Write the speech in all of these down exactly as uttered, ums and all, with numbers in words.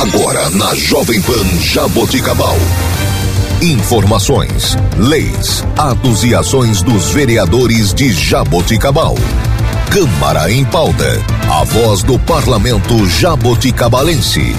Agora na Jovem Pan Jaboticabal. Informações, leis, atos e ações dos vereadores de Jaboticabal. Câmara em Pauta. A voz do parlamento jaboticabalense.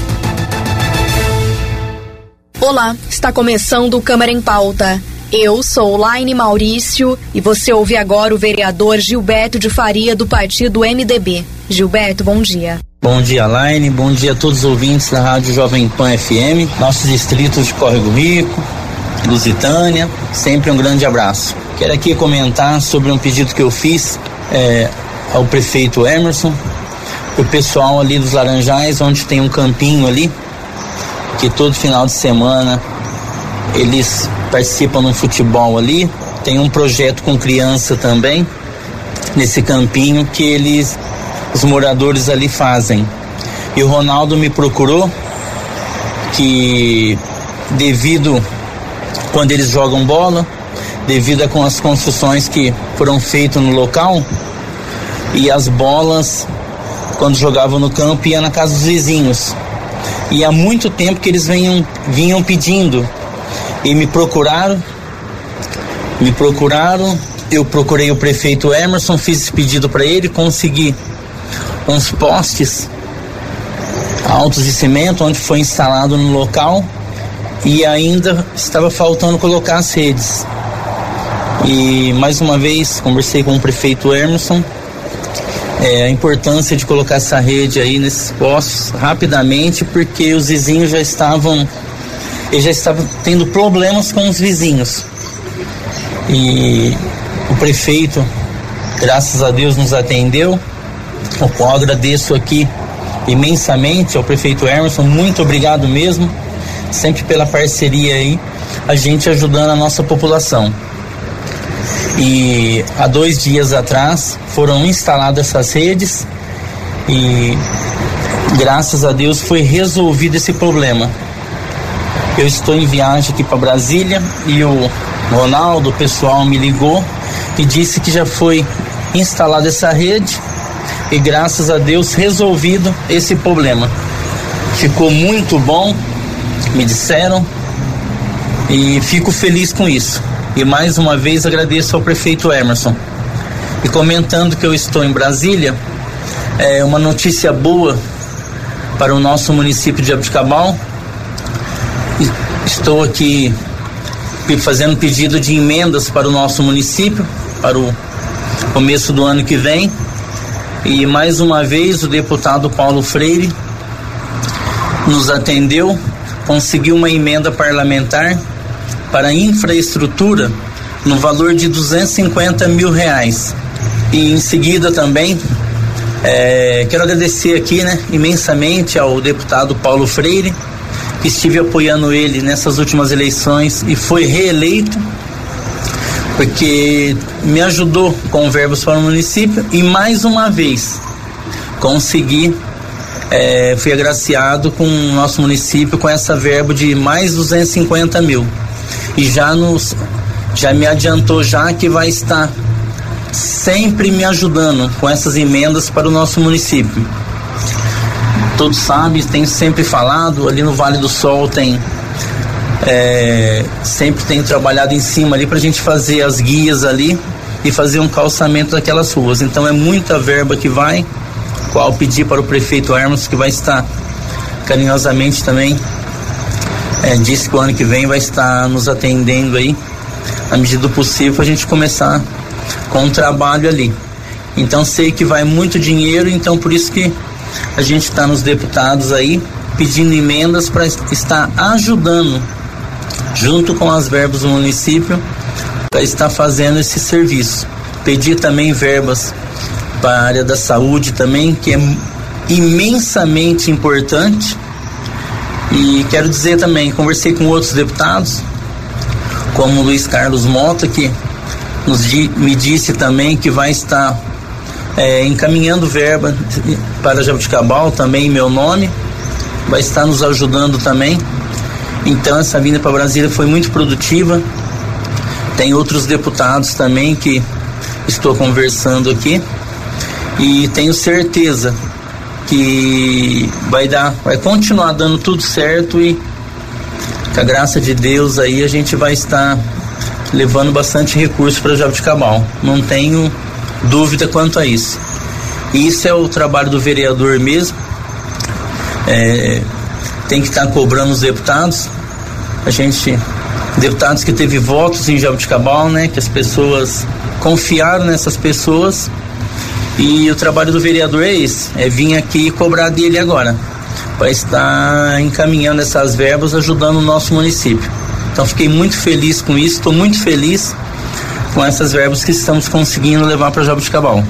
Olá, está começando o Câmara em Pauta. Eu sou Laine Maurício e você ouve agora o vereador Gilberto de Faria do partido M D B. Gilberto, bom dia. Bom dia, Laine. Bom dia a todos os ouvintes da Rádio Jovem Pan F M, nossos distritos de Córrego Rico, Lusitânia, sempre um grande abraço. Quero aqui comentar sobre um pedido que eu fiz é, ao prefeito Emerson, o pessoal ali dos Laranjais, onde tem um campinho ali, que todo final de semana eles participam no futebol ali. Tem um projeto com criança também nesse campinho que eles, os moradores ali fazem. E o Ronaldo me procurou que devido quando eles jogam bola, devido com as construções que foram feitas no local, e as bolas quando jogavam no campo ia na casa dos vizinhos. E há muito tempo que eles vinham, vinham pedindo e me procuraram, me procuraram, eu procurei o prefeito Emerson, fiz esse pedido para ele, consegui uns postes altos de cimento, onde foi instalado no local, e ainda estava faltando colocar as redes. E mais uma vez conversei com o prefeito Emerson, é, a importância de colocar essa rede aí nesses postes rapidamente, porque os vizinhos já estavam Ele já estava tendo problemas com os vizinhos. E o prefeito, graças a Deus, nos atendeu, o qual agradeço aqui imensamente ao prefeito Emerson, muito obrigado mesmo, sempre pela parceria aí, a gente ajudando a nossa população. E há dois dias atrás foram instaladas essas redes e graças a Deus foi resolvido esse problema. Eu estou em viagem aqui para Brasília e o Ronaldo, o pessoal me ligou e disse que já foi instalada essa rede e graças a Deus resolvido esse problema. Ficou muito bom, me disseram, e fico feliz com isso. E mais uma vez agradeço ao prefeito Emerson. E comentando que eu estou em Brasília, é uma notícia boa para o nosso município de Jaboticabal. Estou aqui fazendo pedido de emendas para o nosso município, para o começo do ano que vem. E mais uma vez o deputado Paulo Freire nos atendeu, conseguiu uma emenda parlamentar para infraestrutura no valor de duzentos e cinquenta mil reais. E em seguida também é, quero agradecer aqui, né, imensamente ao deputado Paulo Freire, que estive apoiando ele nessas últimas eleições e foi reeleito, porque me ajudou com verbos para o município e mais uma vez consegui, é, fui agraciado com o nosso município com essa verba de mais duzentos e cinquenta mil e já nos, já me adiantou já que vai estar sempre me ajudando com essas emendas para o nosso município. Todos sabem, tenho sempre falado, ali no Vale do Sol tem é, sempre tenho trabalhado em cima ali pra gente fazer as guias ali e fazer um calçamento daquelas ruas. Então é muita verba que vai, qual pedi para o prefeito Hermes, que vai estar carinhosamente também, é, disse que o ano que vem vai estar nos atendendo aí, na medida do possível, pra gente começar com o trabalho ali. Então sei que vai muito dinheiro, então por isso que a gente está nos deputados aí pedindo emendas para estar ajudando junto com as verbas do município para estar fazendo esse serviço. Pedi também verbas para a área da saúde também, que é imensamente importante. E quero dizer também, conversei com outros deputados, como o Luiz Carlos Mota, que nos, me disse também que vai estar É, encaminhando verba para Jaboticabal também em meu nome, vai estar nos ajudando também. Então essa vinda para Brasília foi muito produtiva. Tem outros deputados também que estou conversando aqui e tenho certeza que vai dar, vai continuar dando tudo certo e com a graça de Deus aí a gente vai estar levando bastante recurso para Jaboticabal. Não tenho dúvida quanto a isso. E isso é o trabalho do vereador mesmo. É, tem que estar cobrando os deputados. A gente, deputados que teve votos em Jaboticabal, né? Que as pessoas confiaram nessas pessoas. E o trabalho do vereador é esse, é vir aqui e cobrar dele agora, para estar encaminhando essas verbas, ajudando o nosso município. Então fiquei muito feliz com isso, estou muito feliz com essas verbas que estamos conseguindo levar para Jaboticabal.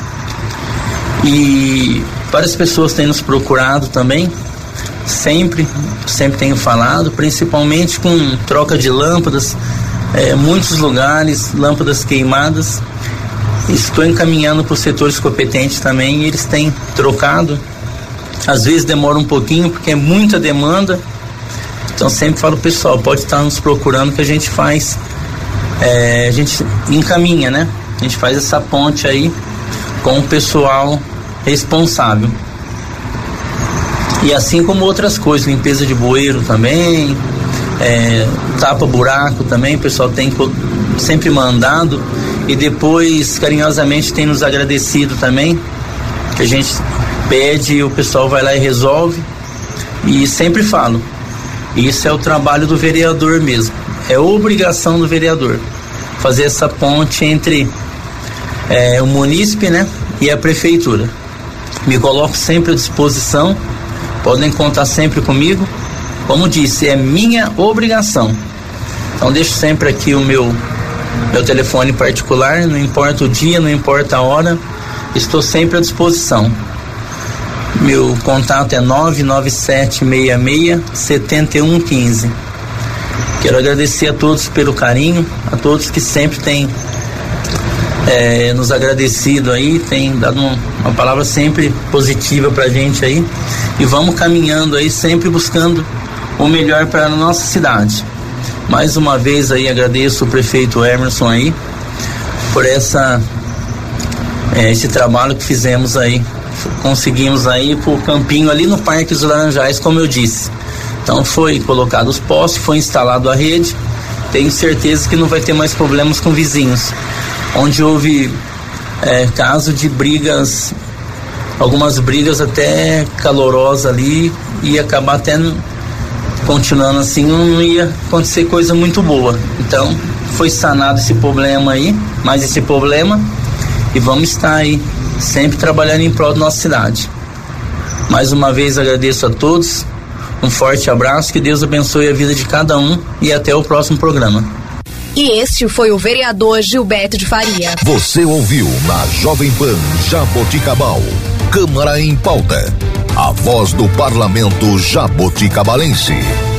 E várias pessoas têm nos procurado também, sempre, sempre tenho falado, principalmente com troca de lâmpadas, é, muitos lugares, lâmpadas queimadas. Estou encaminhando para os setores competentes também e eles têm trocado. Às vezes demora um pouquinho porque é muita demanda. Então sempre falo, pessoal, pode estar nos procurando que a gente faz, é, a gente encaminha, né? A gente faz essa ponte aí com o pessoal responsável. E assim como outras coisas, limpeza de bueiro também, é, tapa buraco também, o pessoal tem sempre mandado. E depois carinhosamente tem nos agradecido também, que a gente pede e o pessoal vai lá e resolve. E sempre falo, isso é o trabalho do vereador mesmo, é obrigação do vereador fazer essa ponte entre é, o munícipe, né, e a prefeitura. Me coloco sempre à disposição, podem contar sempre comigo. Como disse, é minha obrigação. Então deixo sempre aqui o meu meu telefone particular, não importa o dia, não importa a hora, estou sempre à disposição. Meu contato é nove nove sete seis seis sete um um cinco. Quero agradecer a todos pelo carinho, a todos que sempre têm é, nos agradecido aí, tem dado um, uma palavra sempre positiva pra gente aí, e vamos caminhando aí, sempre buscando o melhor para a nossa cidade. Mais uma vez aí agradeço o prefeito Emerson aí por essa é, esse trabalho que fizemos aí, conseguimos aí pro campinho ali no Parque dos Laranjais, como eu disse. Então foi colocado os postes, foi instalado a rede. Tenho certeza que não vai ter mais problemas com vizinhos, onde houve é, caso de brigas, algumas brigas até calorosas ali, e acabar até continuando assim, não ia acontecer coisa muito boa. Então foi sanado esse problema aí, mais esse problema, e vamos estar aí sempre trabalhando em prol da nossa cidade. Mais uma vez agradeço a todos, um forte abraço, que Deus abençoe a vida de cada um e até o próximo programa. E este foi o vereador Gilberto de Faria. Você ouviu na Jovem Pan Jaboticabal, Câmara em Pauta, a voz do parlamento jaboticabalense.